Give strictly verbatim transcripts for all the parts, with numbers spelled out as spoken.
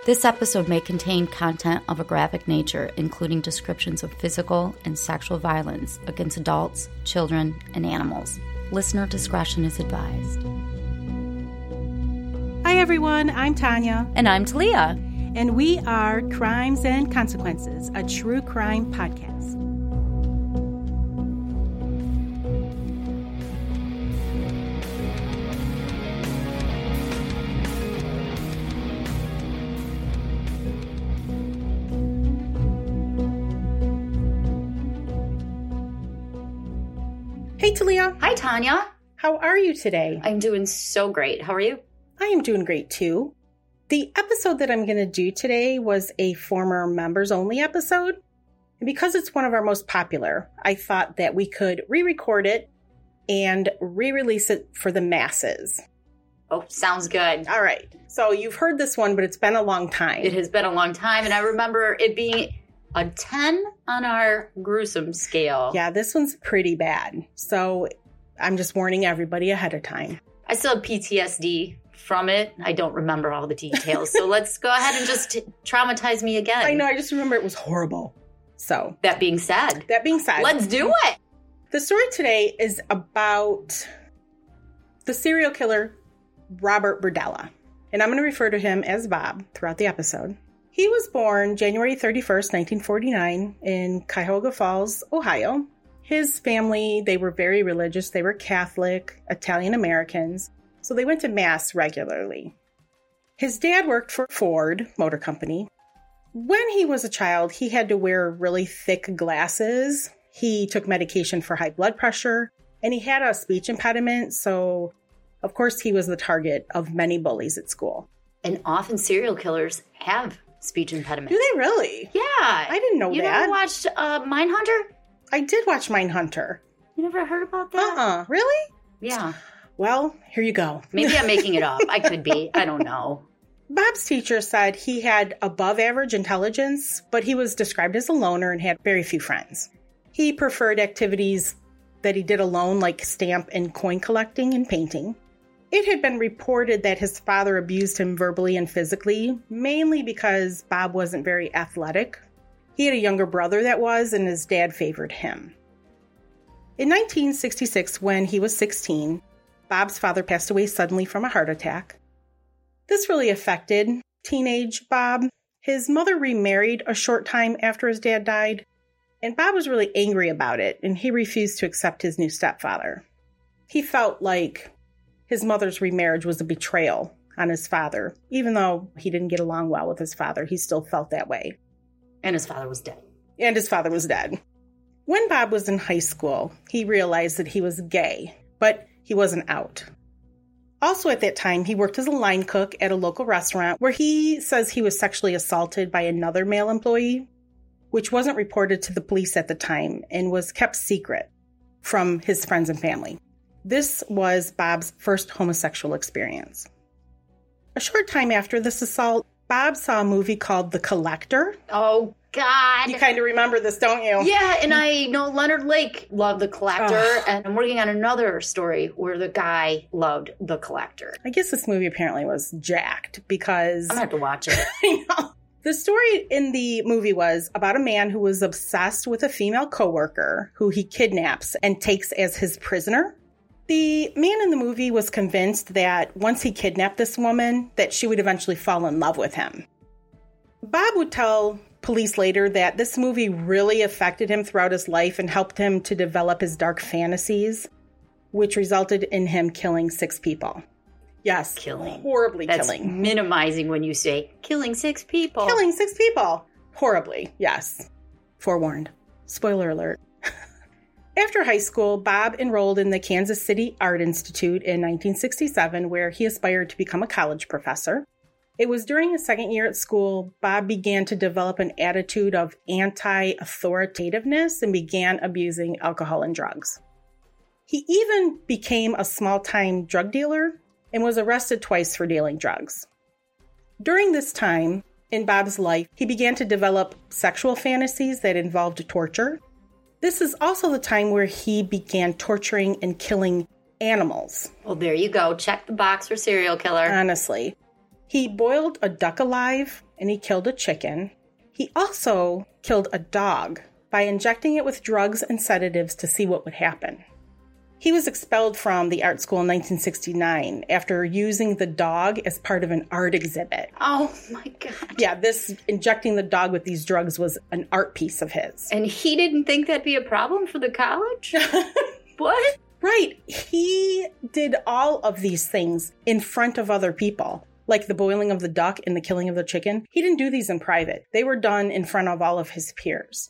This episode may contain content of a graphic nature, including descriptions of physical and sexual violence against adults, children, and animals. Listener discretion is advised. Hi, everyone. I'm Tanya. And I'm Talia. And we are Crimes and Consequences, a true crime podcast. Hey, Talia. Hi, Tanya. How are you today? I'm doing so great. How are you? I am doing great, too. The episode that I'm going to do today was a former members-only episode. And because it's one of our most popular, I thought that we could re-record it and re-release it for the masses. Oh, sounds good. All right. So you've heard this one, but it's been a long time. It has been a long time, and I remember it being a ten on our gruesome scale. Yeah, this one's pretty bad. So I'm just warning everybody ahead of time. I still have P T S D from it. I don't remember all the details. So let's go ahead and just traumatize me again. I know. I just remember it was horrible. So that being said, that being said, let's do it. The story today is about the serial killer, Robert Berdella. And I'm going to refer to him as Bob throughout the episode. He was born January thirty-first, nineteen forty-nine in Cuyahoga Falls, Ohio. His family, they were very religious. They were Catholic, Italian Americans. So they went to Mass regularly. His dad worked for Ford Motor Company. When he was a child, he had to wear really thick glasses. He took medication for high blood pressure, and he had a speech impediment. So, of course, he was the target of many bullies at school. And often serial killers have speech impediment. Do they really? Yeah. I didn't know you that. You never watched uh, Mindhunter? I did watch Mindhunter. You never heard about that? Uh-uh. Really? Yeah. Well, here you go. Maybe I'm making it up. I could be. I don't know. Bob's teacher said he had above average intelligence, but he was described as a loner and had very few friends. He preferred activities that he did alone, like stamp and coin collecting and painting. It had been reported that his father abused him verbally and physically, mainly because Bob wasn't very athletic. He had a younger brother that was, and his dad favored him. In nineteen sixty-six, when he was sixteen, Bob's father passed away suddenly from a heart attack. This really affected teenage Bob. His mother remarried a short time after his dad died, and Bob was really angry about it, and he refused to accept his new stepfather. He felt like his mother's remarriage was a betrayal on his father. Even though he didn't get along well with his father, he still felt that way. And his father was dead. And his father was dead. When Bob was in high school, he realized that he was gay, but he wasn't out. Also at that time, he worked as a line cook at a local restaurant where he says he was sexually assaulted by another male employee, which wasn't reported to the police at the time and was kept secret from his friends and family. This was Bob's first homosexual experience. A short time after this assault, Bob saw a movie called The Collector. Oh, God. You kind of remember this, don't you? Yeah, and I know Leonard Lake loved The Collector, oh. And I'm working on another story where the guy loved The Collector. I guess this movie apparently was jacked because... I'm going to have to watch it. I know. The story in the movie was about a man who was obsessed with a female coworker who he kidnaps and takes as his prisoner. The man in the movie was convinced that once he kidnapped this woman, that she would eventually fall in love with him. Bob would tell police later that this movie really affected him throughout his life and helped him to develop his dark fantasies, which resulted in him killing six people. Yes, killing. Horribly That's killing. Minimizing when you say killing six people. Killing six people. Horribly, yes. Forewarned. Spoiler alert. After high school, Bob enrolled in the Kansas City Art Institute in nineteen sixty-seven, where he aspired to become a college professor. It was during his second year at school, Bob began to develop an attitude of anti-authoritativeness and began abusing alcohol and drugs. He even became a small-time drug dealer and was arrested twice for dealing drugs. During this time in Bob's life, he began to develop sexual fantasies that involved torture. This is also the time where he began torturing and killing animals. Well, there you go. Check the box for serial killer. Honestly. He boiled a duck alive and he killed a chicken. He also killed a dog by injecting it with drugs and sedatives to see what would happen. He was expelled from the art school in nineteen sixty-nine after using the dog as part of an art exhibit. Oh my God. Yeah, this injecting the dog with these drugs was an art piece of his. And he didn't think that'd be a problem for the college? What? Right. He did all of these things in front of other people. Like the boiling of the duck and the killing of the chicken. He didn't do these in private. They were done in front of all of his peers.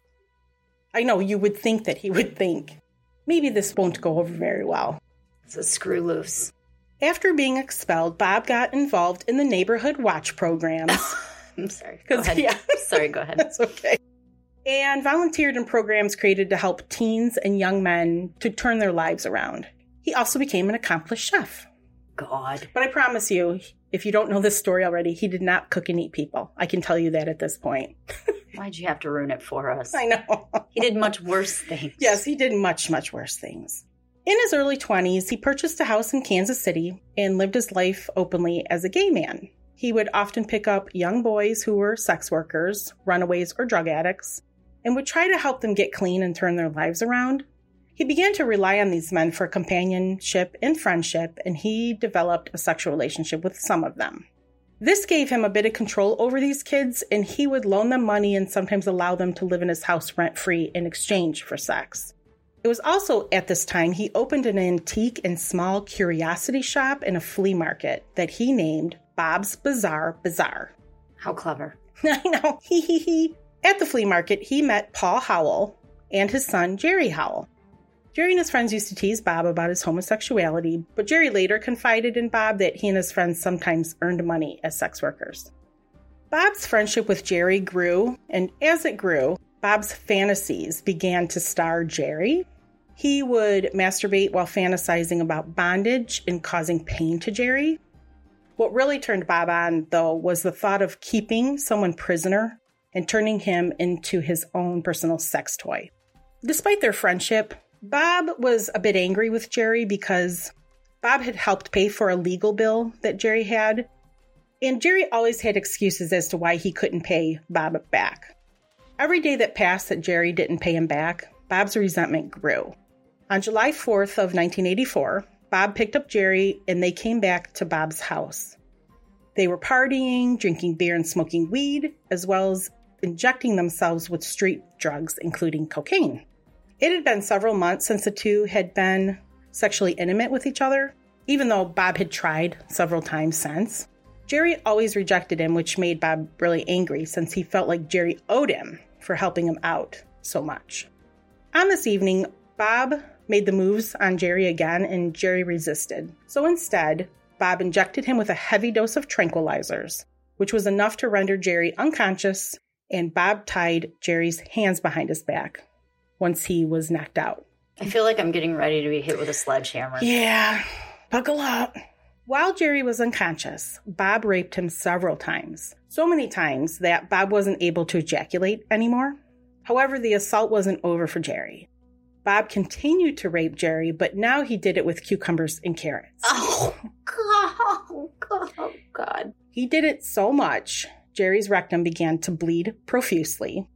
I know you would think that he would think, maybe this won't go over very well. It's a screw loose. After being expelled, Bob got involved in the neighborhood watch programs. I'm sorry. Go ahead. Yeah. Sorry, go ahead. That's okay. And volunteered in programs created to help teens and young men to turn their lives around. He also became an accomplished chef. God. But I promise you, if you don't know this story already, he did not cook and eat people. I can tell you that at this point. Why'd you have to ruin it for us? I know. He did much worse things. Yes, he did much, much worse things. In his early twenties, he purchased a house in Kansas City and lived his life openly as a gay man. He would often pick up young boys who were sex workers, runaways, or drug addicts, and would try to help them get clean and turn their lives around. He began to rely on these men for companionship and friendship, and he developed a sexual relationship with some of them. This gave him a bit of control over these kids, and he would loan them money and sometimes allow them to live in his house rent-free in exchange for sex. It was also at this time he opened an antique and small curiosity shop and a flea market that he named Bob's Bizarre Bazaar. How clever. I know. Hee hee hee. At the flea market, he met Paul Howell and his son, Jerry Howell. Jerry and his friends used to tease Bob about his homosexuality, but Jerry later confided in Bob that he and his friends sometimes earned money as sex workers. Bob's friendship with Jerry grew, and as it grew, Bob's fantasies began to star Jerry. He would masturbate while fantasizing about bondage and causing pain to Jerry. What really turned Bob on, though, was the thought of keeping someone prisoner and turning him into his own personal sex toy. Despite their friendship, Bob was a bit angry with Jerry because Bob had helped pay for a legal bill that Jerry had, and Jerry always had excuses as to why he couldn't pay Bob back. Every day that passed that Jerry didn't pay him back, Bob's resentment grew. On July fourth of nineteen eighty-four, Bob picked up Jerry and they came back to Bob's house. They were partying, drinking beer and smoking weed, as well as injecting themselves with street drugs, including cocaine. It had been several months since the two had been sexually intimate with each other, even though Bob had tried several times since. Jerry always rejected him, which made Bob really angry since he felt like Jerry owed him for helping him out so much. On this evening, Bob made the moves on Jerry again, and Jerry resisted. So instead, Bob injected him with a heavy dose of tranquilizers, which was enough to render Jerry unconscious, and Bob tied Jerry's hands behind his back once he was knocked out. I feel like I'm getting ready to be hit with a sledgehammer. Yeah, buckle up. While Jerry was unconscious, Bob raped him several times. So many times that Bob wasn't able to ejaculate anymore. However, the assault wasn't over for Jerry. Bob continued to rape Jerry, but now he did it with cucumbers and carrots. Oh, God. Oh, God. Oh, God. He did it so much, Jerry's rectum began to bleed profusely.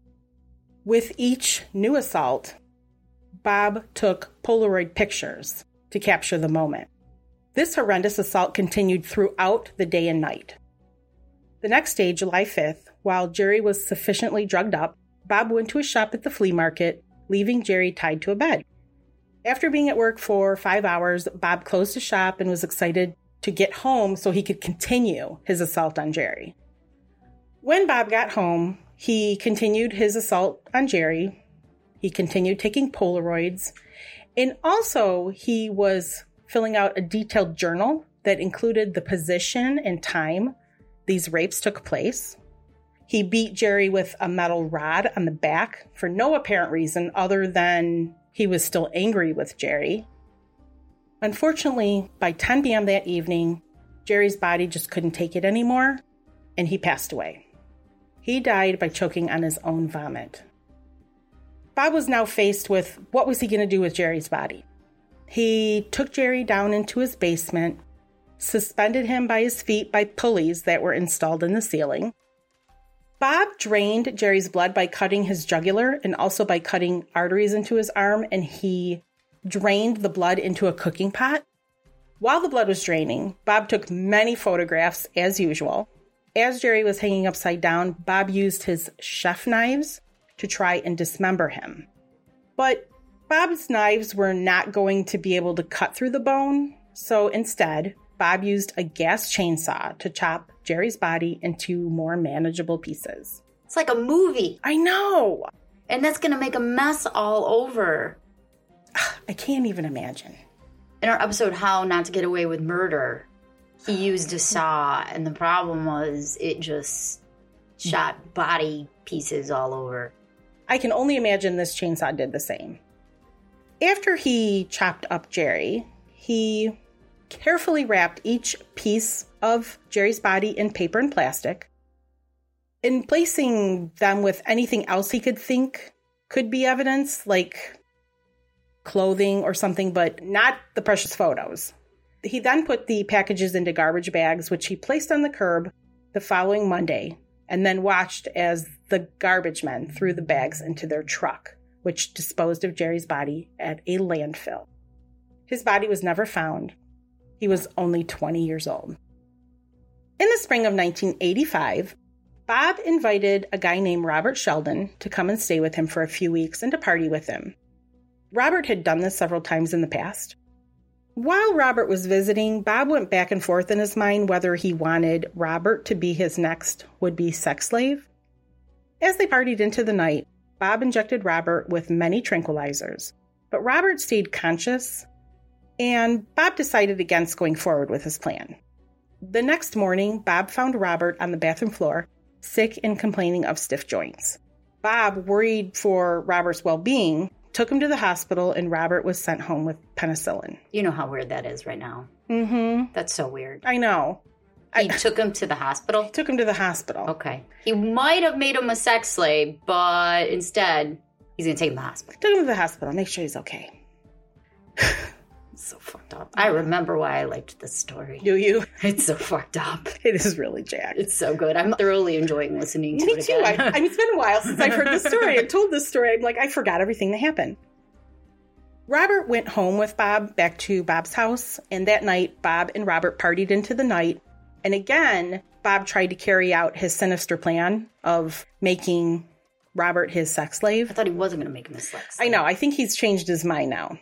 With each new assault, Bob took Polaroid pictures to capture the moment. This horrendous assault continued throughout the day and night. The next day, July fifth, while Jerry was sufficiently drugged up, Bob went to a shop at the flea market, leaving Jerry tied to a bed. After being at work for five hours, Bob closed the shop and was excited to get home so he could continue his assault on Jerry. When Bob got home, he continued his assault on Jerry. He continued taking Polaroids. And also, he was filling out a detailed journal that included the position and time these rapes took place. He beat Jerry with a metal rod on the back for no apparent reason other than he was still angry with Jerry. Unfortunately, by ten p.m. that evening, Jerry's body just couldn't take it anymore, and he passed away. He died by choking on his own vomit. Bob was now faced with what was he going to do with Jerry's body. He took Jerry down into his basement, suspended him by his feet by pulleys that were installed in the ceiling. Bob drained Jerry's blood by cutting his jugular and also by cutting arteries into his arm, and he drained the blood into a cooking pot. While the blood was draining, Bob took many photographs as usual. As Jerry was hanging upside down, Bob used his chef knives to try and dismember him. But Bob's knives were not going to be able to cut through the bone, so instead, Bob used a gas chainsaw to chop Jerry's body into more manageable pieces. It's like a movie. I know! And that's going to make a mess all over. I can't even imagine. In our episode, How Not to Get Away with Murder, he used a saw, and the problem was it just shot body pieces all over. I can only imagine this chainsaw did the same. After he chopped up Jerry, he carefully wrapped each piece of Jerry's body in paper and plastic, and placing them with anything else he could think could be evidence, like clothing or something, but not the precious photos. He then put the packages into garbage bags, which he placed on the curb the following Monday, and then watched as the garbage men threw the bags into their truck, which disposed of Jerry's body at a landfill. His body was never found. He was only twenty years old. In the spring of nineteen eighty-five, Bob invited a guy named Robert Sheldon to come and stay with him for a few weeks and to party with him. Robert had done this several times in the past. While Robert was visiting, Bob went back and forth in his mind whether he wanted Robert to be his next would-be sex slave. As they partied into the night, Bob injected Robert with many tranquilizers, but Robert stayed conscious, and Bob decided against going forward with his plan. The next morning, Bob found Robert on the bathroom floor, sick and complaining of stiff joints. Bob, worried for Robert's well-being, took him to the hospital, and Robert was sent home with penicillin. You know how weird that is right now. Mm-hmm. That's so weird. I know. He I took him to the hospital? Took him to the hospital. Okay. He might have made him a sex slave, but instead, he's going to take him to the hospital. Took him to the hospital. Make sure he's okay. It's so fucked up. I remember why I liked this story. Do you? It's so fucked up. It is really jacked. It's so good. I'm thoroughly enjoying listening to Me it too. again. I, I mean, it's been a while since I've heard this story. I told this story. I'm like, I forgot everything that happened. Robert went home with Bob back to Bob's house, and that night, Bob and Robert partied into the night. And again, Bob tried to carry out his sinister plan of making Robert his sex slave. I thought he wasn't going to make him a sex slave. I know. I think he's changed his mind now.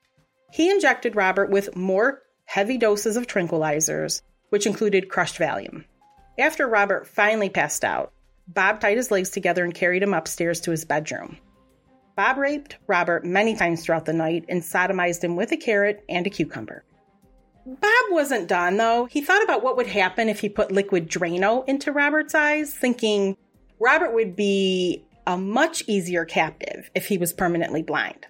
He injected Robert with more heavy doses of tranquilizers, which included crushed Valium. After Robert finally passed out, Bob tied his legs together and carried him upstairs to his bedroom. Bob raped Robert many times throughout the night and sodomized him with a carrot and a cucumber. Bob wasn't done, though. He thought about what would happen if he put liquid Drano into Robert's eyes, thinking Robert would be a much easier captive if he was permanently blind.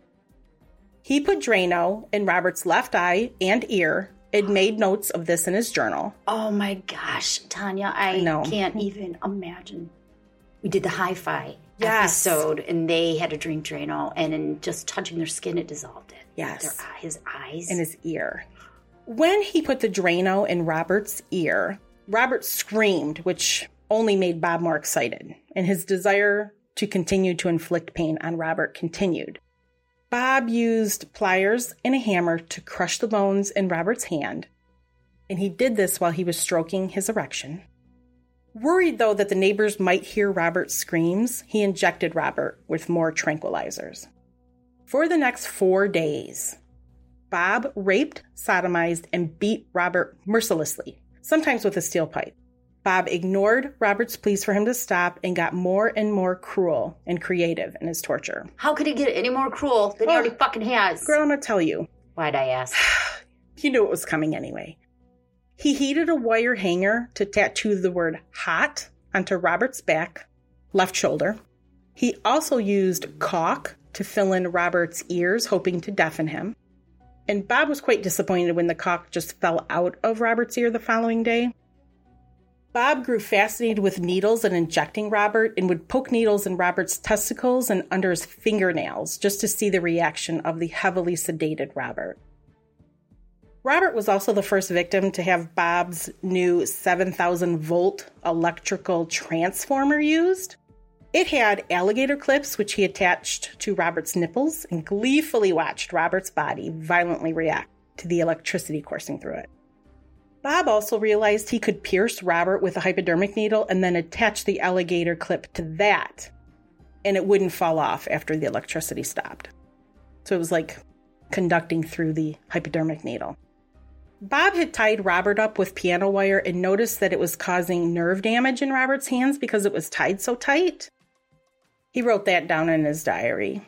He put Drano in Robert's left eye and ear and made notes of this in his journal. Oh my gosh, Tanya, I, I know. can't even imagine. We did the hi-fi Yes. episode, and they had to drink Drano, and in just touching their skin, it dissolved it. Yes. Their, his eyes. In his ear. When he put the Drano in Robert's ear, Robert screamed, which only made Bob more excited, and his desire to continue to inflict pain on Robert continued. Bob used pliers and a hammer to crush the bones in Robert's hand, and he did this while he was stroking his erection. Worried, though, that the neighbors might hear Robert's screams, he injected Robert with more tranquilizers. For the next four days, Bob raped, sodomized, and beat Robert mercilessly, sometimes with a steel pipe. Bob ignored Robert's pleas for him to stop and got more and more cruel and creative in his torture. How could he get any more cruel than he Oh, already fucking has? Girl, I'm going to tell you. Why'd I ask? You knew it was coming anyway. He heated a wire hanger to tattoo the word hot onto Robert's back, left shoulder. He also used caulk to fill in Robert's ears, hoping to deafen him. And Bob was quite disappointed when the caulk just fell out of Robert's ear the following day. Bob grew fascinated with needles and injecting Robert and would poke needles in Robert's testicles and under his fingernails just to see the reaction of the heavily sedated Robert. Robert was also the first victim to have Bob's new seven thousand volt electrical transformer used. It had alligator clips, which he attached to Robert's nipples, and gleefully watched Robert's body violently react to the electricity coursing through it. Bob also realized he could pierce Robert with a hypodermic needle and then attach the alligator clip to that, and it wouldn't fall off after the electricity stopped. So it was like conducting through the hypodermic needle. Bob had tied Robert up with piano wire and noticed that it was causing nerve damage in Robert's hands because it was tied so tight. He wrote that down in his diary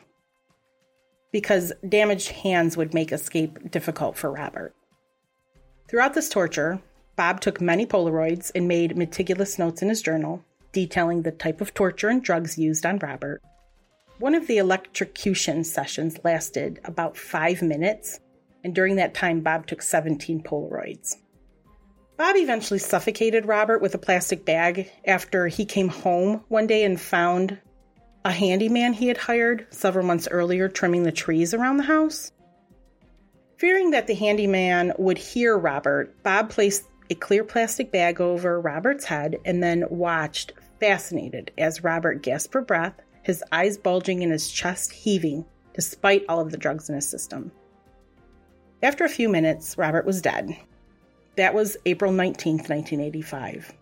because damaged hands would make escape difficult for Robert. Throughout this torture, Bob took many Polaroids and made meticulous notes in his journal detailing the type of torture and drugs used on Robert. One of the electrocution sessions lasted about five minutes. And during that time, Bob took seventeen Polaroids. Bob eventually suffocated Robert with a plastic bag after he came home one day and found a handyman he had hired several months earlier trimming the trees around the house. Fearing that the handyman would hear Robert, Bob placed a clear plastic bag over Robert's head and then watched, fascinated, as Robert gasped for breath, his eyes bulging and his chest heaving, despite all of the drugs in his system. After a few minutes, Robert was dead. That was April nineteenth, nineteen eighty-five.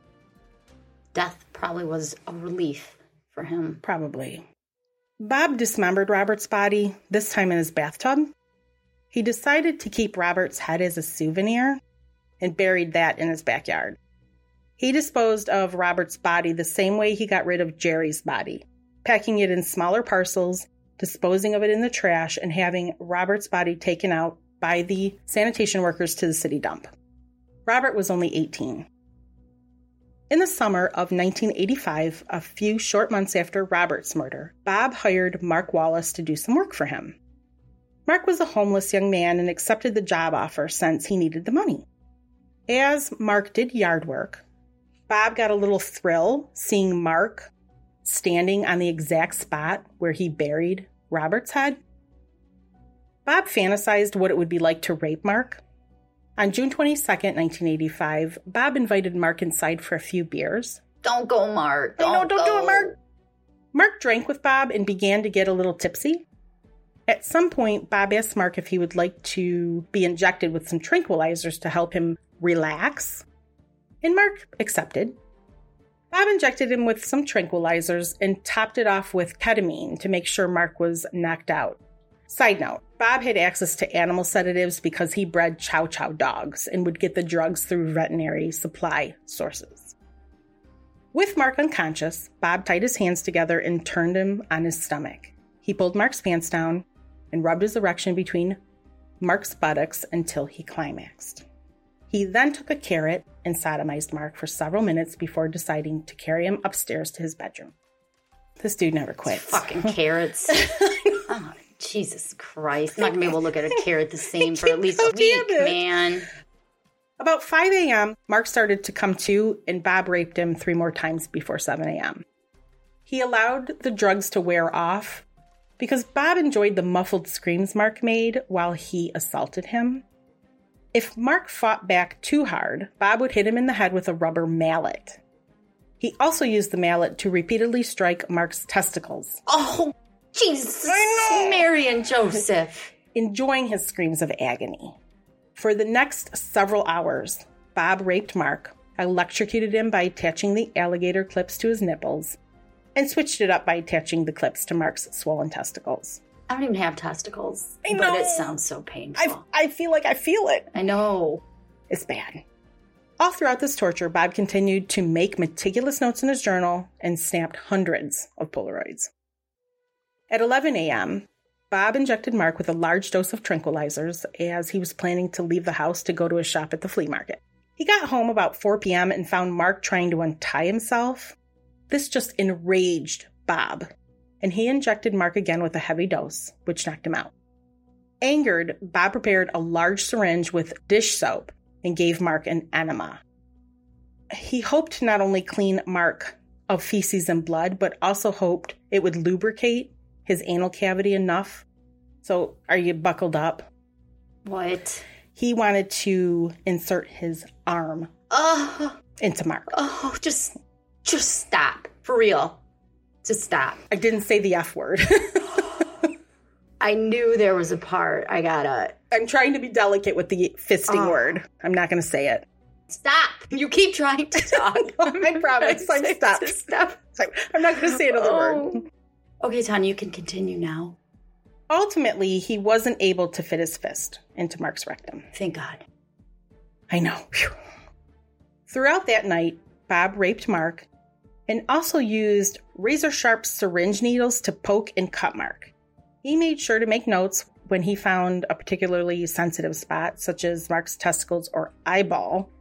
Death probably was a relief for him. Probably. Bob dismembered Robert's body, this time in his bathtub. He decided to keep Robert's head as a souvenir and buried that in his backyard. He disposed of Robert's body the same way he got rid of Jerry's body, packing it in smaller parcels, disposing of it in the trash, and having Robert's body taken out by the sanitation workers to the city dump. Robert was only eighteen. In the summer of nineteen eighty-five, a few short months after Robert's murder, Bob hired Mark Wallace to do some work for him. Mark was a homeless young man and accepted the job offer since he needed the money. As Mark did yard work, Bob got a little thrill seeing Mark standing on the exact spot where he buried Robert's head. Bob fantasized what it would be like to rape Mark. On June twenty-second, nineteen eighty-five, Bob invited Mark inside for a few beers. Don't go, Mark. Don't, I know, don't go. do it, Mark. Mark drank with Bob and began to get a little tipsy. At some point, Bob asked Mark if he would like to be injected with some tranquilizers to help him relax, and Mark accepted. Bob injected him with some tranquilizers and topped it off with ketamine to make sure Mark was knocked out. Side note, Bob had access to animal sedatives because he bred chow chow dogs and would get the drugs through veterinary supply sources. With Mark unconscious, Bob tied his hands together and turned him on his stomach. He pulled Mark's pants down and rubbed his erection between Mark's buttocks until he climaxed. He then took a carrot and sodomized Mark for several minutes before deciding to carry him upstairs to his bedroom. This dude never quits. Fucking carrots. Oh, Jesus Christ. I'm not going to be able to look at a carrot the same for at least a week, man. About five a.m., Mark started to come to, and Bob raped him three more times before seven a.m. He allowed the drugs to wear off because Bob enjoyed the muffled screams Mark made while he assaulted him. If Mark fought back too hard, Bob would hit him in the head with a rubber mallet. He also used the mallet to repeatedly strike Mark's testicles. Oh, Jesus, Mary and Joseph. Enjoying his screams of agony. For the next several hours, Bob raped Mark, electrocuted him by attaching the alligator clips to his nipples, and switched it up by attaching the clips to Mark's swollen testicles. I don't even have testicles, I know. But it sounds so painful. I, I feel like I feel it. I know. It's bad. All throughout this torture, Bob continued to make meticulous notes in his journal and snapped hundreds of Polaroids. At eleven a.m., Bob injected Mark with a large dose of tranquilizers as he was planning to leave the house to go to a shop at the flea market. He got home about four p.m. and found Mark trying to untie himself. This just enraged Bob, and he injected Mark again with a heavy dose, which knocked him out. Angered, Bob prepared a large syringe with dish soap and gave Mark an enema. He hoped to not only clean Mark of feces and blood, but also hoped it would lubricate his anal cavity enough. So, are you buckled up? What? He wanted to insert his arm Oh, into Mark. oh, just, just stop. For real. Just stop. I didn't say the F word. I knew there was a part. I gotta. I'm trying to be delicate with the fisting Oh. word. I'm not going to say it. Stop. You keep trying to talk. I promise. I'm stop. Stop. I'm not going to say another Oh. word. Okay, Tanya, you can continue now. Ultimately, he wasn't able to fit his fist into Mark's rectum. Thank God. I know. Phew. Throughout that night, Bob raped Mark and also used razor-sharp syringe needles to poke and cut Mark. He made sure to make notes when he found a particularly sensitive spot, such as Mark's testicles or eyeball.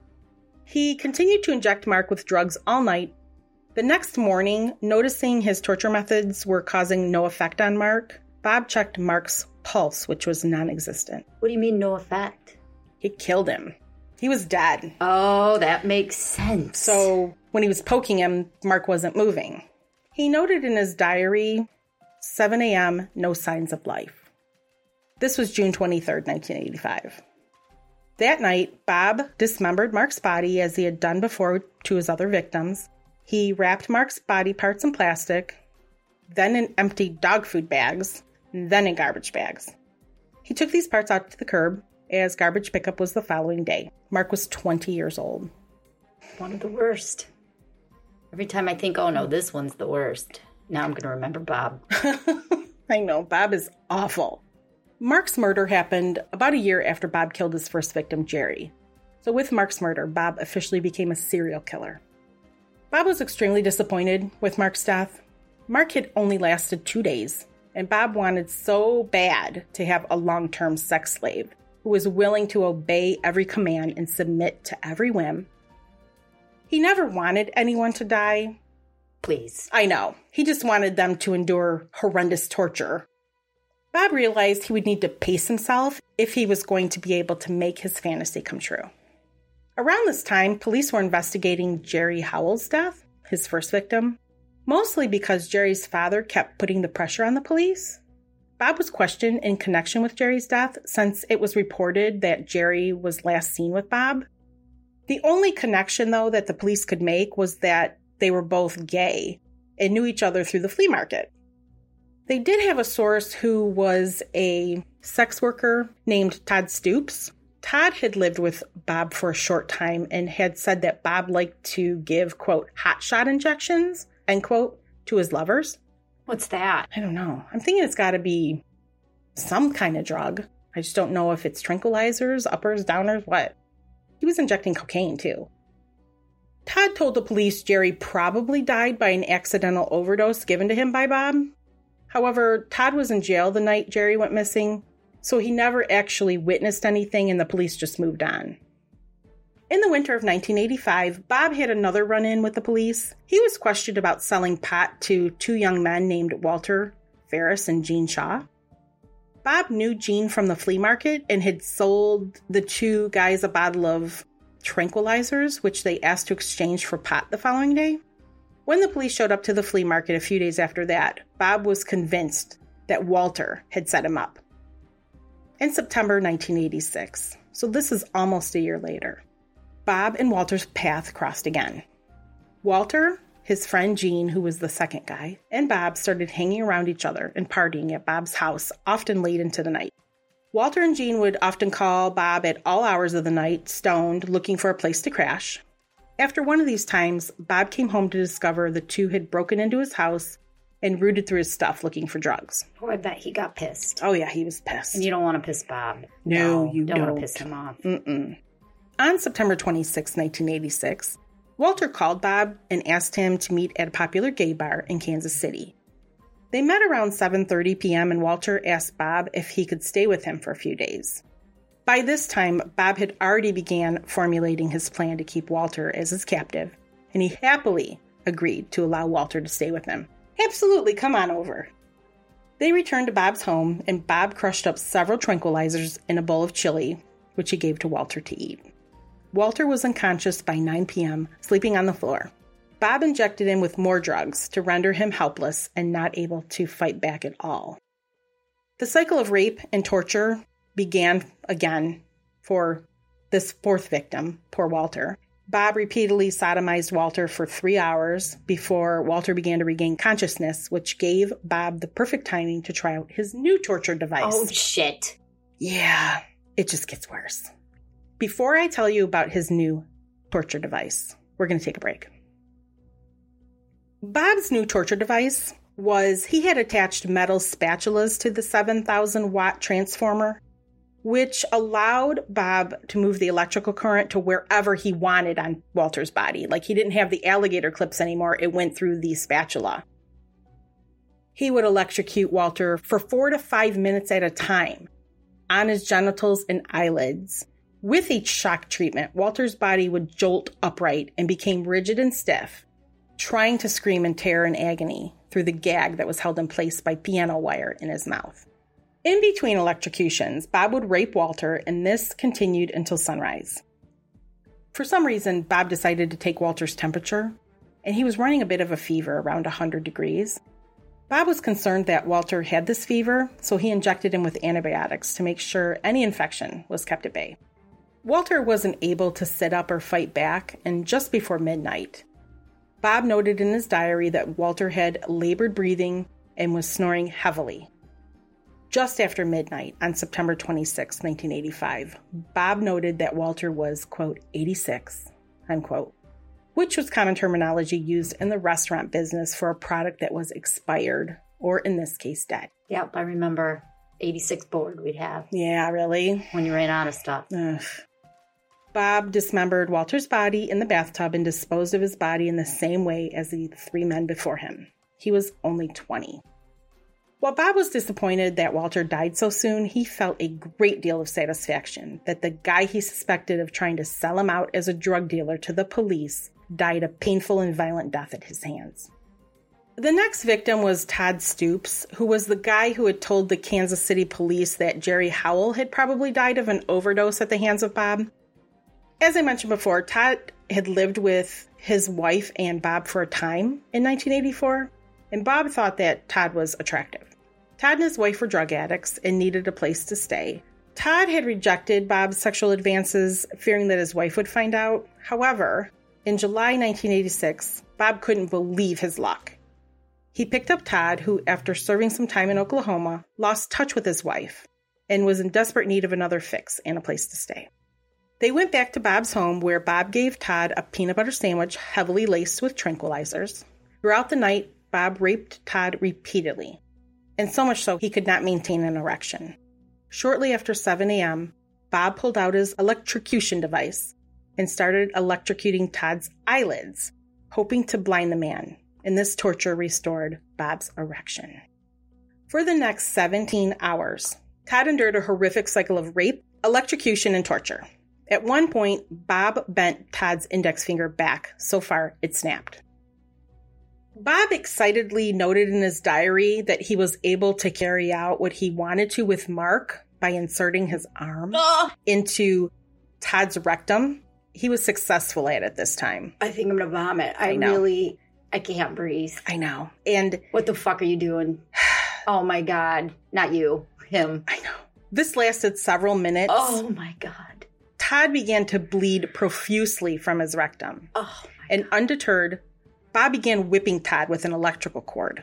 He continued to inject Mark with drugs all night. The next morning, noticing his torture methods were causing no effect on Mark, Bob checked Mark's pulse, which was non-existent. What do you mean, no effect? He killed him. He was dead. Oh, that makes sense. So when he was poking him, Mark wasn't moving. He noted in his diary, seven a.m., no signs of life. This was June twenty-third, nineteen eighty-five. That night, Bob dismembered Mark's body as he had done before to his other victims. He wrapped Mark's body parts in plastic, then in empty dog food bags, then in garbage bags. He took these parts out to the curb, as garbage pickup was the following day. Mark was twenty years old. One of the worst. Every time I think, oh no, this one's the worst. Now I'm going to remember Bob. I know, Bob is awful. Mark's murder happened about a year after Bob killed his first victim, Jerry. So with Mark's murder, Bob officially became a serial killer. Bob was extremely disappointed with Mark's death. Mark had only lasted two days, and Bob wanted so bad to have a long-term sex slave who was willing to obey every command and submit to every whim. He never wanted anyone to die. Please. I know. He just wanted them to endure horrendous torture. Bob realized he would need to pace himself if he was going to be able to make his fantasy come true. Around this time, police were investigating Jerry Howell's death, his first victim, mostly because Jerry's father kept putting the pressure on the police. Bob was questioned in connection with Jerry's death since it was reported that Jerry was last seen with Bob. The only connection, though, that the police could make was that they were both gay and knew each other through the flea market. They did have a source who was a sex worker named Todd Stoops. Todd had lived with Bob for a short time and had said that Bob liked to give, quote, hot shot injections, end quote, to his lovers. What's that? I don't know. I'm thinking it's got to be some kind of drug. I just don't know if it's tranquilizers, uppers, downers, what. He was injecting cocaine, too. Todd told the police Jerry probably died by an accidental overdose given to him by Bob. However, Todd was in jail the night Jerry went missing, so he never actually witnessed anything and the police just moved on. In the winter of nineteen eighty-five, Bob had another run-in with the police. He was questioned about selling pot to two young men named Walter Ferris and Gene Shaw. Bob knew Gene from the flea market and had sold the two guys a bottle of tranquilizers, which they asked to exchange for pot the following day. When the police showed up to the flea market a few days after that, Bob was convinced that Walter had set him up. In September nineteen eighty-six, so this is almost a year later, Bob and Walter's path crossed again. Walter, his friend Gene, who was the second guy, and Bob started hanging around each other and partying at Bob's house, often late into the night. Walter and Gene would often call Bob at all hours of the night, stoned, looking for a place to crash. After one of these times, Bob came home to discover the two had broken into his house and rooted through his stuff looking for drugs. Oh, I bet he got pissed. Oh, yeah, he was pissed. And you don't want to piss Bob. No, no you don't. don't. want to piss him off. Mm-mm. On September twenty-sixth, nineteen eighty-six, Walter called Bob and asked him to meet at a popular gay bar in Kansas City. They met around seven thirty p.m. and Walter asked Bob if he could stay with him for a few days. By this time, Bob had already began formulating his plan to keep Walter as his captive, and he happily agreed to allow Walter to stay with him. Absolutely, come on over. They returned to Bob's home, and Bob crushed up several tranquilizers in a bowl of chili, which he gave to Walter to eat. Walter was unconscious by nine p.m., sleeping on the floor. Bob injected him with more drugs to render him helpless and not able to fight back at all. The cycle of rape and torture began again for this fourth victim, poor Walter. Bob repeatedly sodomized Walter for three hours before Walter began to regain consciousness, which gave Bob the perfect timing to try out his new torture device. Oh, shit. Yeah, it just gets worse. Before I tell you about his new torture device, we're going to take a break. Bob's new torture device was he had attached metal spatulas to the seven thousand watt transformer, which allowed Bob to move the electrical current to wherever he wanted on Walter's body. Like, he didn't have the alligator clips anymore. It went through the spatula. He would electrocute Walter for four to five minutes at a time on his genitals and eyelids. With each shock treatment, Walter's body would jolt upright and became rigid and stiff, trying to scream in terror and agony through the gag that was held in place by piano wire in his mouth. In between electrocutions, Bob would rape Walter, and this continued until sunrise. For some reason, Bob decided to take Walter's temperature, and he was running a bit of a fever, around one hundred degrees. Bob was concerned that Walter had this fever, so he injected him with antibiotics to make sure any infection was kept at bay. Walter wasn't able to sit up or fight back, and just before midnight, Bob noted in his diary that Walter had labored breathing and was snoring heavily. Just after midnight on September twenty-sixth, nineteen eighty-five, Bob noted that Walter was, quote, eighty-six, unquote, which was common terminology used in the restaurant business for a product that was expired, or in this case, dead. Yep, I remember eighty-six board we'd have. Yeah, really? When you ran out of stuff. Ugh. Bob dismembered Walter's body in the bathtub and disposed of his body in the same way as the three men before him. He was only twenty. While Bob was disappointed that Walter died so soon, he felt a great deal of satisfaction that the guy he suspected of trying to sell him out as a drug dealer to the police died a painful and violent death at his hands. The next victim was Todd Stoops, who was the guy who had told the Kansas City police that Jerry Howell had probably died of an overdose at the hands of Bob. As I mentioned before, Todd had lived with his wife and Bob for a time in nineteen eighty-four, and Bob thought that Todd was attractive. Todd and his wife were drug addicts and needed a place to stay. Todd had rejected Bob's sexual advances, fearing that his wife would find out. However, in July nineteen eighty-six, Bob couldn't believe his luck. He picked up Todd, who, after serving some time in Oklahoma, lost touch with his wife and was in desperate need of another fix and a place to stay. They went back to Bob's home, where Bob gave Todd a peanut butter sandwich heavily laced with tranquilizers. Throughout the night, Bob raped Todd repeatedly, and so much so he could not maintain an erection. Shortly after seven a.m., Bob pulled out his electrocution device and started electrocuting Todd's eyelids, hoping to blind the man, and this torture restored Bob's erection. For the next seventeen hours, Todd endured a horrific cycle of rape, electrocution, and torture. At one point, Bob bent Todd's index finger back so far it snapped. Bob excitedly noted in his diary that he was able to carry out what he wanted to with Mark by inserting his arm oh. into Todd's rectum. He was successful at it this time. I think I'm going to vomit. I, I know. really, I can't breathe. I know. And what the fuck are you doing? Oh my God. Not you. Him. I know. This lasted several minutes. Oh my God. Todd began to bleed profusely from his rectum. Oh my and God. Undeterred, Bob began whipping Todd with an electrical cord.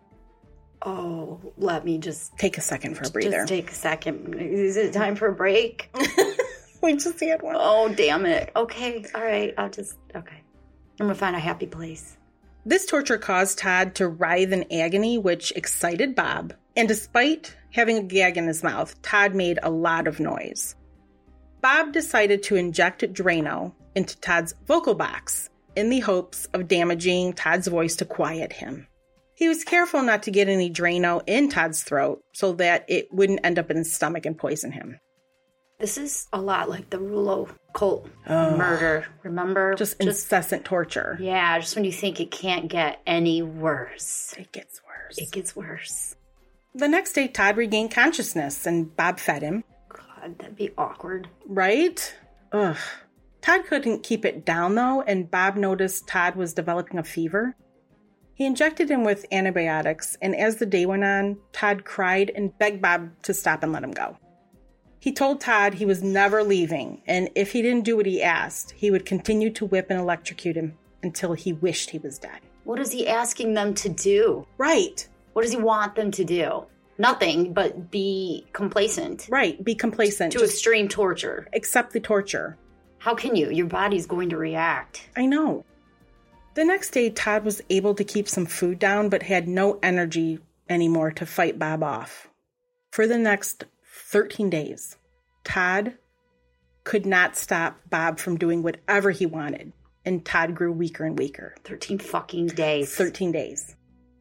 Oh, let me just... Take a second for a breather. Just take a second. Is it time for a break? We just had one. Oh, damn it. Okay, all right. I'll just... Okay. I'm going to find a happy place. This torture caused Todd to writhe in agony, which excited Bob. And despite having a gag in his mouth, Todd made a lot of noise. Bob decided to inject Drano into Todd's vocal box in the hopes of damaging Todd's voice to quiet him. He was careful not to get any Drano in Todd's throat so that it wouldn't end up in his stomach and poison him. This is a lot like the Rouleau cult oh, murder, remember? Just, just incessant torture. Yeah, just when you think it can't get any worse. It gets worse. It gets worse. The next day, Todd regained consciousness and Bob fed him. God, that'd be awkward. Right? Ugh. Todd couldn't keep it down, though, and Bob noticed Todd was developing a fever. He injected him with antibiotics, and as the day went on, Todd cried and begged Bob to stop and let him go. He told Todd he was never leaving, and if he didn't do what he asked, he would continue to whip and electrocute him until he wished he was dead. What is he asking them to do? Right. What does he want them to do? Nothing but be complacent. Right. Be complacent. To extreme torture. Accept the torture. How can you? Your body's going to react. I know. The next day, Todd was able to keep some food down, but had no energy anymore to fight Bob off. For the next thirteen days, Todd could not stop Bob from doing whatever he wanted, and Todd grew weaker and weaker. thirteen fucking days. thirteen days.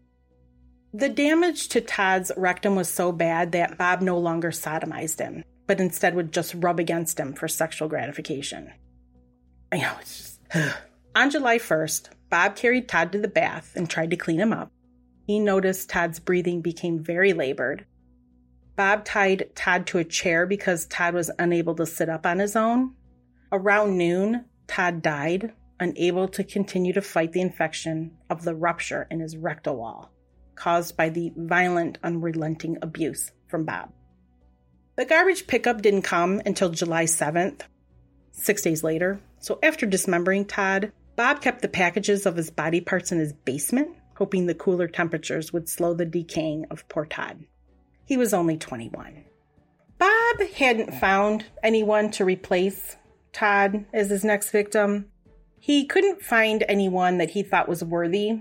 The damage to Todd's rectum was so bad that Bob no longer sodomized him, but instead would just rub against him for sexual gratification. I know, it's just... On July first, Bob carried Todd to the bath and tried to clean him up. He noticed Todd's breathing became very labored. Bob tied Todd to a chair because Todd was unable to sit up on his own. Around noon, Todd died, unable to continue to fight the infection of the rupture in his rectal wall, caused by the violent, unrelenting abuse from Bob. The garbage pickup didn't come until July seventh, six days later. So after dismembering Todd, Bob kept the packages of his body parts in his basement, hoping the cooler temperatures would slow the decaying of poor Todd. He was only twenty-one. Bob hadn't found anyone to replace Todd as his next victim. He couldn't find anyone that he thought was worthy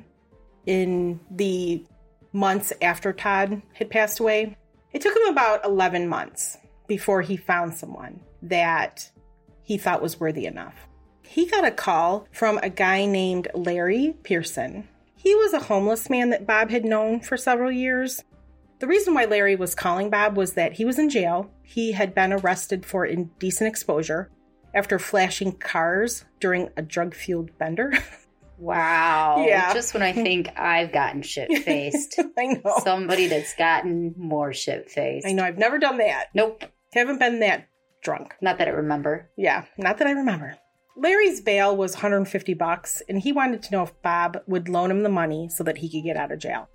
in the months after Todd had passed away. It took him about eleven months before he found someone that he thought was worthy enough. He got a call from a guy named Larry Pearson. He was a homeless man that Bob had known for several years. The reason why Larry was calling Bob was that he was in jail. He had been arrested for indecent exposure after flashing cars during a drug-fueled bender. Wow. Yeah. Just when I think I've gotten shit-faced. I know. Somebody that's gotten more shit-faced. I know. I've never done that. Nope. Haven't been that drunk. Not that I remember. Yeah, not that I remember. Larry's bail was one hundred fifty bucks, and he wanted to know if Bob would loan him the money so that he could get out of jail.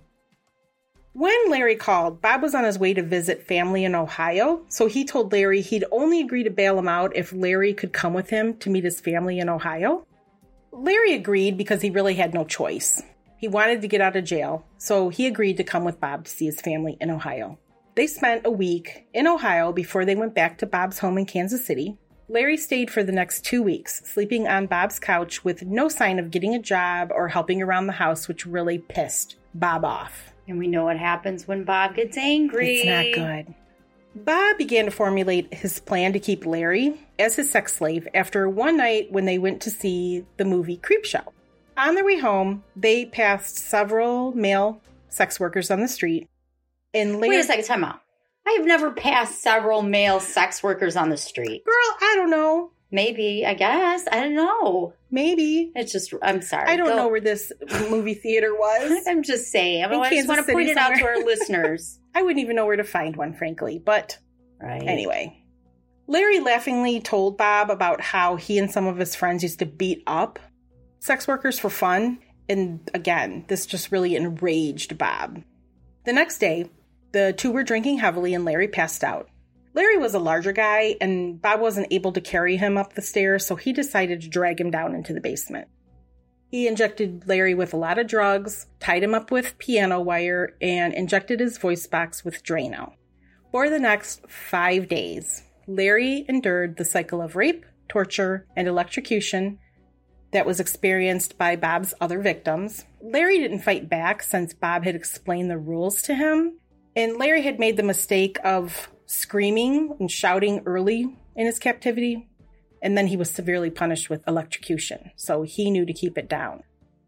When Larry called, Bob was on his way to visit family in Ohio, so he told Larry he'd only agree to bail him out if Larry could come with him to meet his family in Ohio. Larry agreed because he really had no choice. He wanted to get out of jail, so he agreed to come with Bob to see his family in Ohio. They spent a week in Ohio before they went back to Bob's home in Kansas City. Larry stayed for the next two weeks, sleeping on Bob's couch with no sign of getting a job or helping around the house, which really pissed Bob off. And we know what happens when Bob gets angry. It's not good. Bob began to formulate his plan to keep Larry as his sex slave after one night when they went to see the movie Creepshow. On their way home, they passed several male sex workers on the street. And Larry- Wait a second, time out. I have never passed several male sex workers on the street. Girl, I don't know. Maybe, I guess. I don't know. Maybe. It's just, I'm sorry. I don't Go. know where this movie theater was. I'm just saying. I, mean, I just Kansas want to City point it out to somewhere. our listeners. I wouldn't even know where to find one, frankly. But Right. anyway. Larry laughingly told Bob about how he and some of his friends used to beat up sex workers for fun. And again, this just really enraged Bob. The next day, the two were drinking heavily and Larry passed out. Larry was a larger guy, and Bob wasn't able to carry him up the stairs, so he decided to drag him down into the basement. He injected Larry with a lot of drugs, tied him up with piano wire, and injected his voice box with Drano. For the next five days, Larry endured the cycle of rape, torture, and electrocution that was experienced by Bob's other victims. Larry didn't fight back since Bob had explained the rules to him, and Larry had made the mistake of screaming and shouting early in his captivity, and then he was severely punished with electrocution, so he knew to keep it down.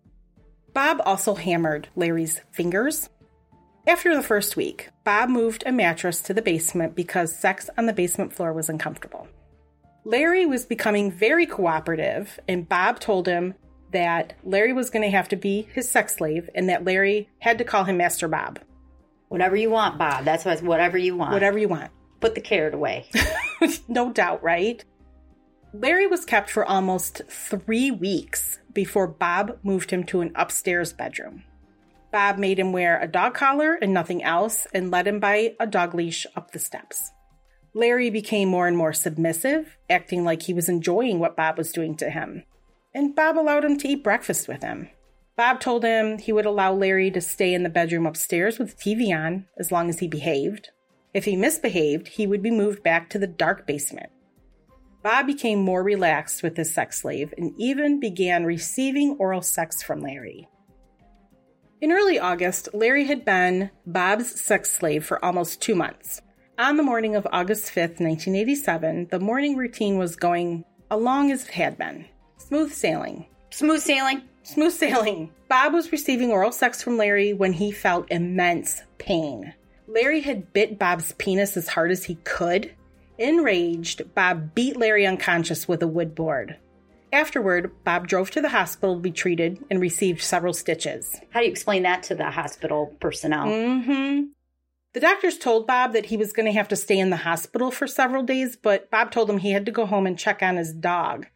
Bob also hammered Larry's fingers. After the first week, Bob moved a mattress to the basement because sex on the basement floor was uncomfortable. Larry was becoming very cooperative, and Bob told him that Larry was going to have to be his sex slave and that Larry had to call him Master Bob. Whatever you want, Bob. That's what, whatever you want. Whatever you want. Put the carrot away. No doubt, right? Larry was kept for almost three weeks before Bob moved him to an upstairs bedroom. Bob made him wear a dog collar and nothing else and led him by a dog leash up the steps. Larry became more and more submissive, acting like he was enjoying what Bob was doing to him. And Bob allowed him to eat breakfast with him. Bob told him he would allow Larry to stay in the bedroom upstairs with the T V on as long as he behaved. If he misbehaved, he would be moved back to the dark basement. Bob became more relaxed with his sex slave and even began receiving oral sex from Larry. In early August, Larry had been Bob's sex slave for almost two months. On the morning of August fifth, nineteen eighty-seven, the morning routine was going along as it had been. Smooth sailing. Smooth sailing. Smooth sailing. Bob was receiving oral sex from Larry when he felt immense pain. Larry had bit Bob's penis as hard as he could. Enraged, Bob beat Larry unconscious with a wood board. Afterward, Bob drove to the hospital to be treated and received several stitches. How do you explain that to the hospital personnel? Mm-hmm. The doctors told Bob that he was going to have to stay in the hospital for several days, but Bob told him he had to go home and check on his dog,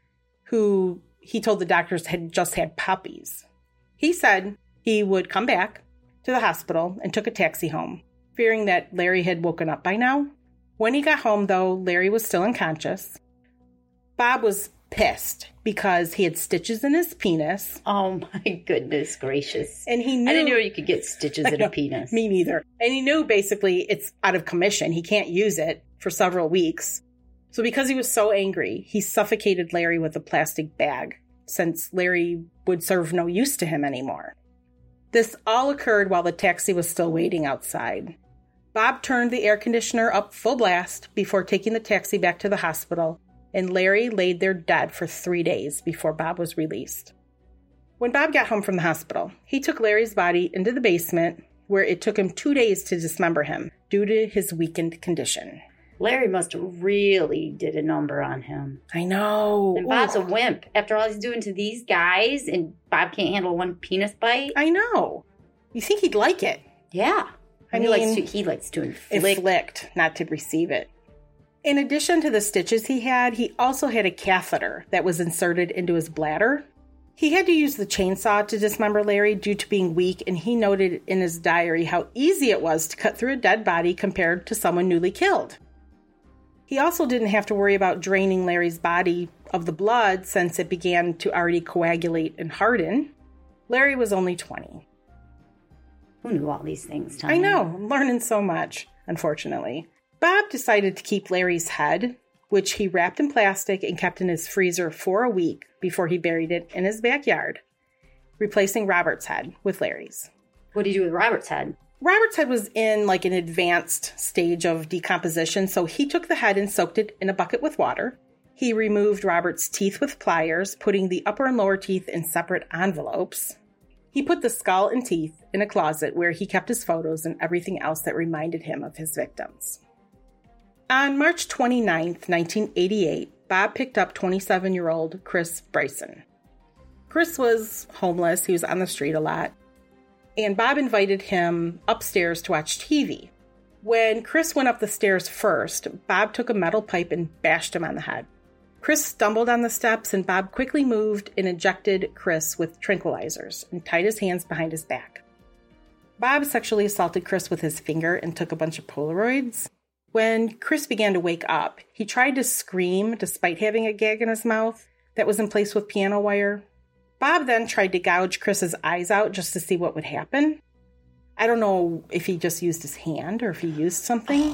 who he told the doctors had just had puppies. He said he would come back to the hospital and took a taxi home, fearing that Larry had woken up by now. When he got home, though, Larry was still unconscious. Bob was pissed because he had stitches in his penis. Oh my goodness gracious. And he knew... I didn't know you could get stitches in a penis. Me neither. And he knew basically it's out of commission. He can't use it for several weeks. So because he was so angry, he suffocated Larry with a plastic bag, since Larry would serve no use to him anymore. This all occurred while the taxi was still waiting outside. Bob turned the air conditioner up full blast before taking the taxi back to the hospital, and Larry laid there dead for three days before Bob was released. When Bob got home from the hospital, he took Larry's body into the basement, where it took him two days to dismember him due to his weakened condition. Larry must have really did a number on him. I know. And Bob's Ooh. a wimp. After all he's doing to these guys, and Bob can't handle one penis bite. I know. You think he'd like it? Yeah. I he mean, likes to, he likes to inflict. inflict, not to receive it. In addition to the stitches he had, he also had a catheter that was inserted into his bladder. He had to use the chainsaw to dismember Larry due to being weak, and he noted in his diary how easy it was to cut through a dead body compared to someone newly killed. He also didn't have to worry about draining Larry's body of the blood since it began to already coagulate and harden. Larry was only twenty. Who knew all these things, Tom? I know. I'm learning so much, unfortunately. Bob decided to keep Larry's head, which he wrapped in plastic and kept in his freezer for a week before he buried it in his backyard, replacing Robert's head with Larry's. What did you do with Robert's head? Robert's head was in like an advanced stage of decomposition, so he took the head and soaked it in a bucket with water. He removed Robert's teeth with pliers, putting the upper and lower teeth in separate envelopes. He put the skull and teeth in a closet where he kept his photos and everything else that reminded him of his victims. On March twenty-ninth, nineteen eighty-eight, Bob picked up twenty-seven-year-old Chris Bryson. Chris was homeless. He was on the street a lot. And Bob invited him upstairs to watch T V. When Chris went up the stairs first, Bob took a metal pipe and bashed him on the head. Chris stumbled on the steps, and Bob quickly moved and injected Chris with tranquilizers and tied his hands behind his back. Bob sexually assaulted Chris with his finger and took a bunch of Polaroids. When Chris began to wake up, he tried to scream despite having a gag in his mouth that was in place with piano wire. Bob then tried to gouge Chris's eyes out just to see what would happen. I don't know if he just used his hand or if he used something.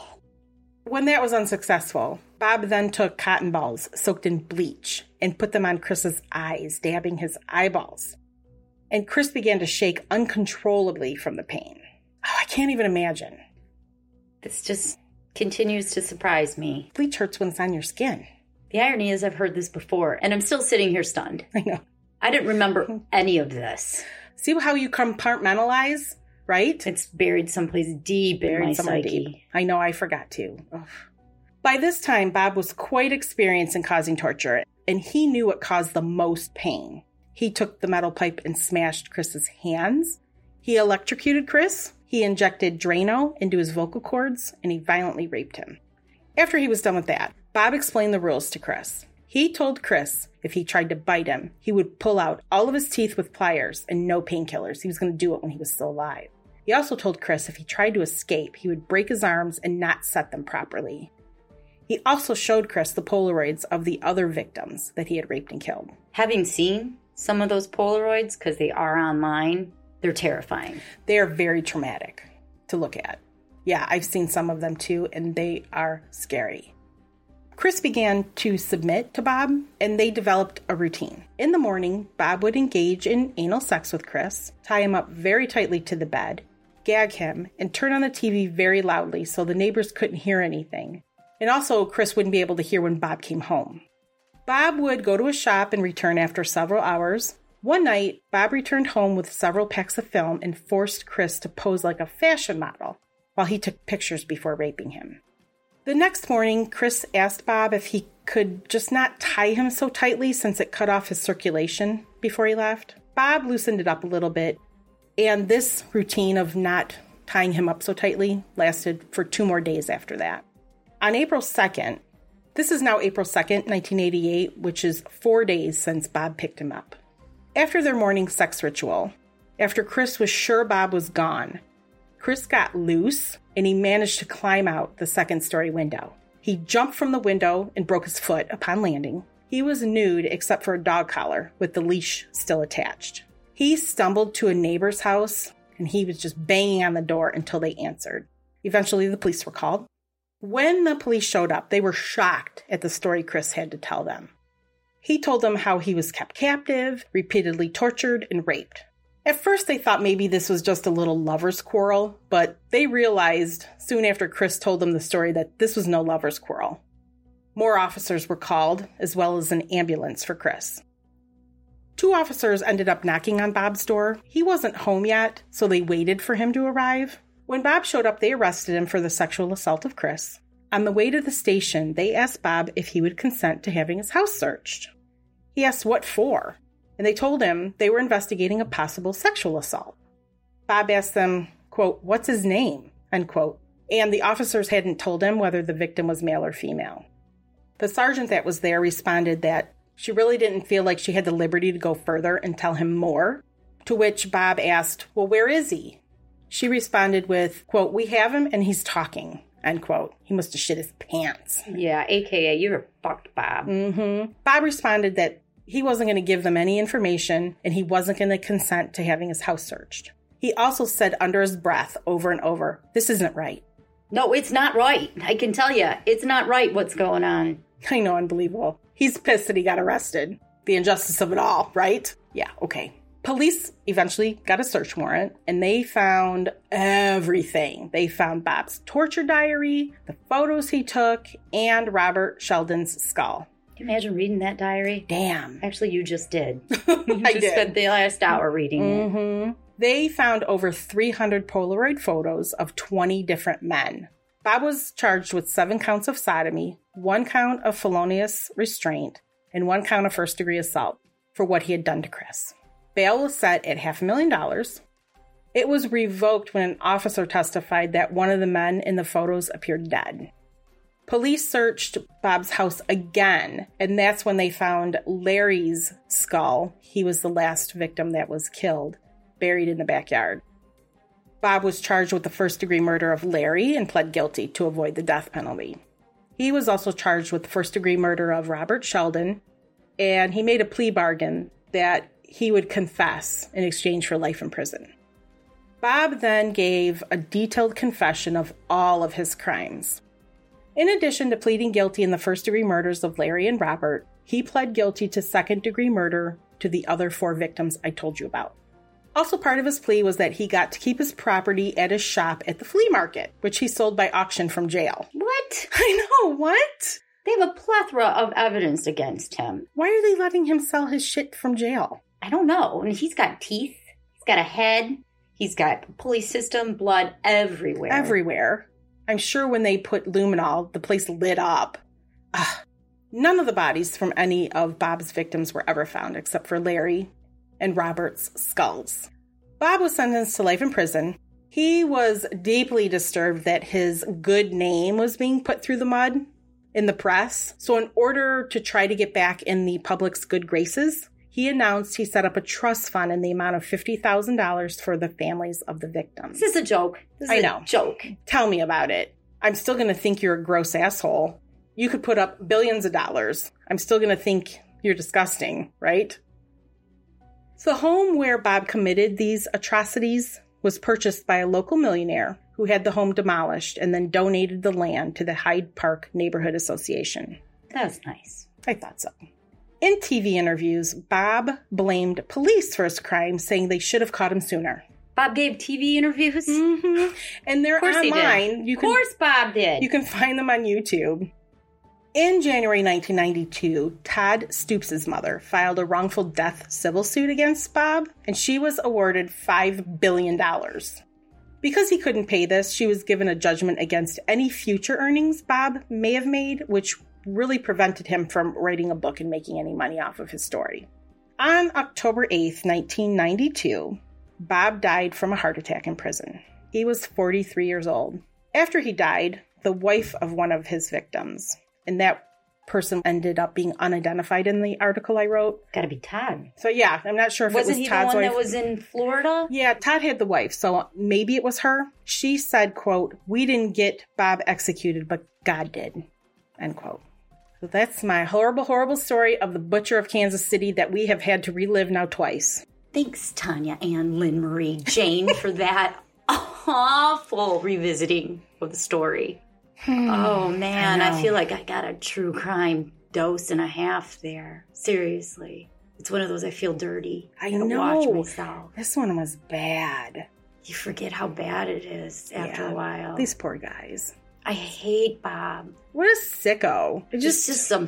When that was unsuccessful, Bob then took cotton balls soaked in bleach and put them on Chris's eyes, dabbing his eyeballs. And Chris began to shake uncontrollably from the pain. Oh, I can't even imagine. This just continues to surprise me. Bleach hurts when it's on your skin. The irony is I've heard this before, and I'm still sitting here stunned. I know. I didn't remember any of this. See how you compartmentalize, right? It's buried someplace deep in my psyche. Deep. I know, I forgot to. Ugh. By this time, Bob was quite experienced in causing torture, and he knew what caused the most pain. He took the metal pipe and smashed Chris's hands. He electrocuted Chris. He injected Drano into his vocal cords, and he violently raped him. After he was done with that, Bob explained the rules to Chris. He told Chris if he tried to bite him, he would pull out all of his teeth with pliers and no painkillers. He was going to do it when he was still alive. He also told Chris if he tried to escape, he would break his arms and not set them properly. He also showed Chris the Polaroids of the other victims that he had raped and killed. Having seen some of those Polaroids, because they are online, they're terrifying. They are very traumatic to look at. Yeah, I've seen some of them too, and they are scary. Chris began to submit to Bob, and they developed a routine. In the morning, Bob would engage in anal sex with Chris, tie him up very tightly to the bed, gag him, and turn on the T V very loudly so the neighbors couldn't hear anything. And also, Chris wouldn't be able to hear when Bob came home. Bob would go to a shop and return after several hours. One night, Bob returned home with several packs of film and forced Chris to pose like a fashion model while he took pictures before raping him. The next morning, Chris asked Bob if he could just not tie him so tightly since it cut off his circulation before he left. Bob loosened it up a little bit, and this routine of not tying him up so tightly lasted for two more days after that. On April second, this is now April second, nineteen eighty-eight, which is four days since Bob picked him up. After their morning sex ritual, after Chris was sure Bob was gone, Chris got loose and he managed to climb out the second-story window. He jumped from the window and broke his foot upon landing. He was nude except for a dog collar with the leash still attached. He stumbled to a neighbor's house and he was just banging on the door until they answered. Eventually, the police were called. When the police showed up, they were shocked at the story Chris had to tell them. He told them how he was kept captive, repeatedly tortured, and raped. At first, they thought maybe this was just a little lover's quarrel, but they realized soon after Chris told them the story that this was no lover's quarrel. More officers were called, as well as an ambulance for Chris. Two officers ended up knocking on Bob's door. He wasn't home yet, so they waited for him to arrive. When Bob showed up, they arrested him for the sexual assault of Chris. On the way to the station, they asked Bob if he would consent to having his house searched. He asked what for, and they told him they were investigating a possible sexual assault. Bob asked them, quote, "What's his name?" unquote, and the officers hadn't told him whether the victim was male or female. The sergeant that was there responded that she really didn't feel like she had the liberty to go further and tell him more, to which Bob asked, "Well, where is he?" She responded with, quote, "We have him and he's talking," unquote. He must have shit his pants. Yeah, a k a you're fucked, Bob. Mm-hmm. Bob responded that he wasn't going to give them any information and he wasn't going to consent to having his house searched. He also said under his breath over and over, "This isn't right." No, it's not right. I can tell you, it's not right what's going on. I know, unbelievable. He's pissed that he got arrested. The injustice of it all, right? Yeah, okay. Police eventually got a search warrant, and they found everything. They found Bob's torture diary, the photos he took, and Robert Sheldon's skull. Can you imagine reading that diary? Damn. Actually, you just did. I You just did. spent the last hour reading Mm-hmm. They found over three hundred Polaroid photos of twenty different men. Bob was charged with seven counts of sodomy, one count of felonious restraint, and one count of first-degree assault for what he had done to Chris. Bail was set at half a million dollars. It was revoked when an officer testified that one of the men in the photos appeared dead. Police searched Bob's house again, and that's when they found Larry's skull. He was the last victim that was killed, buried in the backyard. Bob was charged with the first-degree murder of Larry and pled guilty to avoid the death penalty. He was also charged with the first-degree murder of Robert Sheldon, and he made a plea bargain that he would confess in exchange for life in prison. Bob then gave a detailed confession of all of his crimes. In addition to pleading guilty in the first-degree murders of Larry and Robert, he pled guilty to second-degree murder to the other four victims I told you about. Also part of his plea was that he got to keep his property at his shop at the flea market, which he sold by auction from jail. What? I know, what? They have a plethora of evidence against him. Why are they letting him sell his shit from jail? I don't know. And he's got teeth. He's got a head. He's got a police system, blood everywhere. Everywhere. I'm sure when they put luminol, the place lit up. Ugh. None of the bodies from any of Bob's victims were ever found except for Larry and Robert's skulls. Bob was sentenced to life in prison. He was deeply disturbed that his good name was being put through the mud in the press. So in order to try to get back in the public's good graces, he announced he set up a trust fund in the amount of fifty thousand dollars for the families of the victims. This is a joke. This is I a know. joke. Tell me about it. I'm still going to think you're a gross asshole. you could put up billions of dollars. I'm still going to think you're disgusting, right? So the home where Bob committed these atrocities was purchased by a local millionaire who had the home demolished and then donated the land to the Hyde Park Neighborhood Association. That was nice. I thought so. In T V interviews, Bob blamed police for his crime, saying they should have caught him sooner. Bob gave T V interviews? Mm-hmm. And they're Of course online. he did. You Of can, course Bob did. You can find them on YouTube. In January nineteen ninety-two, Todd Stoops' mother filed a wrongful death civil suit against Bob, and she was awarded five billion dollars. Because he couldn't pay this, she was given a judgment against any future earnings Bob may have made, which really prevented him from writing a book and making any money off of his story. On October eighth, nineteen ninety-two, Bob died from a heart attack in prison. He was forty-three years old. After he died, the wife of one of his victims, and that person ended up being unidentified in the article I wrote. Gotta be Todd. So yeah, I'm not sure if Wasn't it was he Todd's the one wife. that was in Florida? Yeah, Todd had the wife, so maybe it was her. She said, quote, "We didn't get Bob executed, but God did," end quote. So that's my horrible, horrible story of the Butcher of Kansas City that we have had to relive now twice. Thanks, Tanya and Lynn Marie Jane, for that awful revisiting of the story. Oh, man, I, I know. feel like I got a true crime dose and a half there. Seriously. It's one of those I feel dirty. I gotta know. watch myself. This one was bad. You forget how bad it is after Yeah, a while. These poor guys. I hate Bob. What a sicko. It Just, just, just some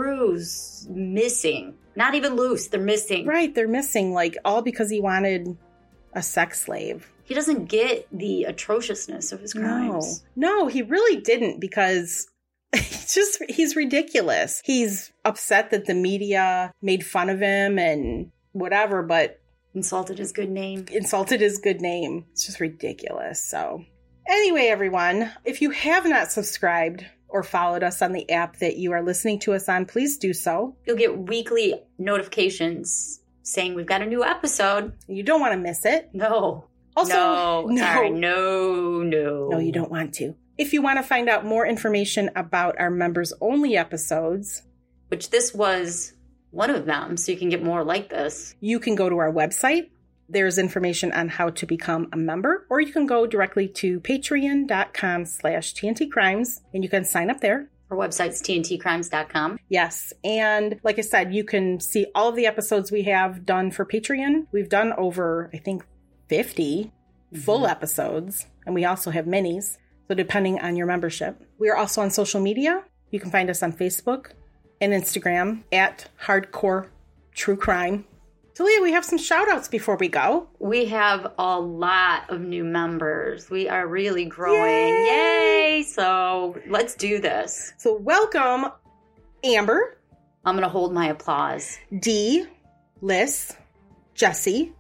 screws missing. Not even loose. They're missing. right, they're missing, like, all because he wanted a sex slave. He doesn't get the atrociousness of his crimes. No, no, he really didn't, because he's just, he's ridiculous. He's upset that the media made fun of him and whatever, but Insulted his good name. insulted his good name. It's just ridiculous. So anyway, everyone, if you have not subscribed or followed us on the app that you are listening to us on, please do so. You'll get weekly notifications saying we've got a new episode. You don't want to miss it. No. Also, no. no. Sorry, no, no. No, you don't want to. If you want to find out more information about our members-only episodes, Which this was one of them, so you can get more like this. you can go to our website. There's information on how to become a member, or you can go directly to patreon.com slash TNT Crimes, and you can sign up there. Our website's T N T crimes dot com. Yes, and like I said, you can see all of the episodes we have done for Patreon. We've done over, I think, fifty full episodes, and we also have minis, so depending on your membership. We are also on social media. You can find us on Facebook and Instagram at Hardcore True Crime. Talia, we have some shout outs before we go. We have a lot of new members. We are really growing. Yay! Yay! So let's do this. So welcome Amber, I'm going to hold my applause. Dee, Liz, Jesse,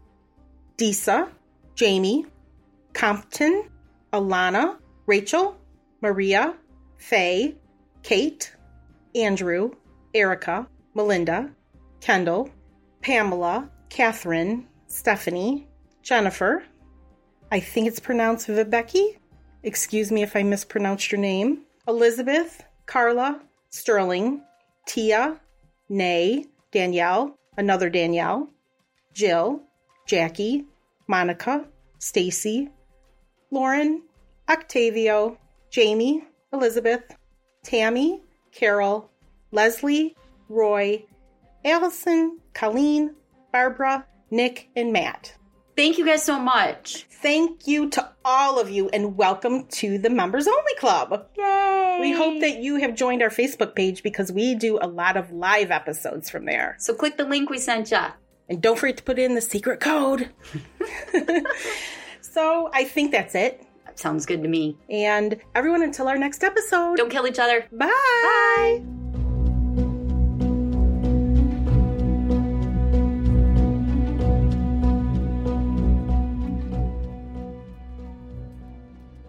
Disa, Jamie, Compton, Alana, Rachel, Maria, Faye, Kate, Andrew, Erica, Melinda, Kendall, Pamela, Catherine, Stephanie, Jennifer. I think it's pronounced Vibeki. Excuse me if I mispronounced your name. Elizabeth, Carla, Sterling, Tia, Nay, Danielle, another Danielle, Jill, Jackie, Monica, Stacy, Lauren, Octavio, Jamie, Elizabeth, Tammy, Carol, Leslie, Roy, Allison, Colleen, Barbara, Nick, and Matt. Thank you guys so much. Thank you to all of you, and welcome to the Members Only Club. Yay! We hope that you have joined our Facebook page because we do a lot of live episodes from there. So click the link we sent ya. And don't forget to put in the secret code. So I think that's it. That sounds good to me. And everyone, until our next episode. Don't kill each other. Bye. Bye.